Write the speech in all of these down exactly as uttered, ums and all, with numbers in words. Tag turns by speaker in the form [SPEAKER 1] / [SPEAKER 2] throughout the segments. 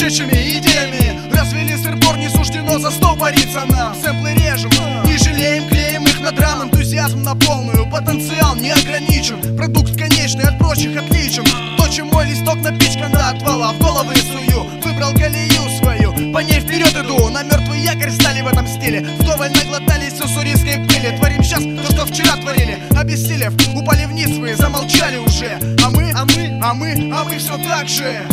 [SPEAKER 1] сумасшедшими идеями. Развели сырбор, не суждено за стол бориться нам. Сэмплы режем, не жалеем, клеим их на драм. Энтузиазм на полную, потенциал не ограничен. Продукт конечный, от прочих отличен. Точим мой листок напичкан до отвала, в головы сую. Выбрал колею свою, по ней вперед иду. На мертвый якорь стали в этом стиле. Вдоволь наглотались уссурийской пыли. Творим сейчас то, что вчера творили. Обессилев, упали вниз вы, замолчали уже. А мы, а мы, а мы, а мы все так же.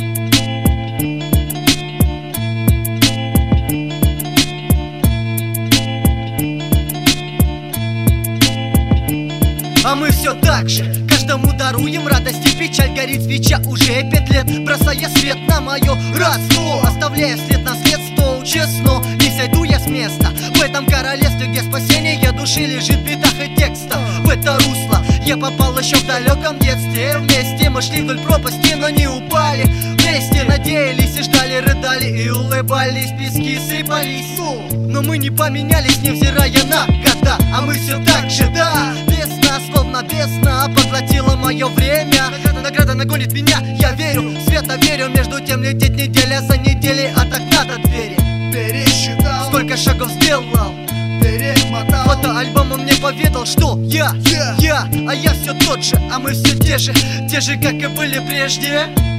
[SPEAKER 2] А мы все так же, каждому даруем радость и печаль. Горит свеча уже пять лет, бросая свет на мое родство, оставляя след на след сто. Честно, не сойду я с места в этом королевстве, где спасение души лежит в битах и текстах. В это русло я попал еще в далеком детстве. Вместе мы шли вдоль пропасти, но не упали. Вместе надеялись и ждали, рыдали и улыбались. Пески сыпались, но мы не поменялись, невзирая на года. А мы все так же, да. Бездна, словно бездна, поглотила мое время. Награда, награда нагонит меня, я верю, в света верю. Между тем летит неделя за неделей от окна до двери.
[SPEAKER 1] Пересчитал,
[SPEAKER 2] столько шагов сделал,
[SPEAKER 1] перемотал.
[SPEAKER 2] Фотоальбом он мне поведал, что я,
[SPEAKER 1] yeah.
[SPEAKER 2] я, а я все тот же, а мы все те же, те же, как и были прежде.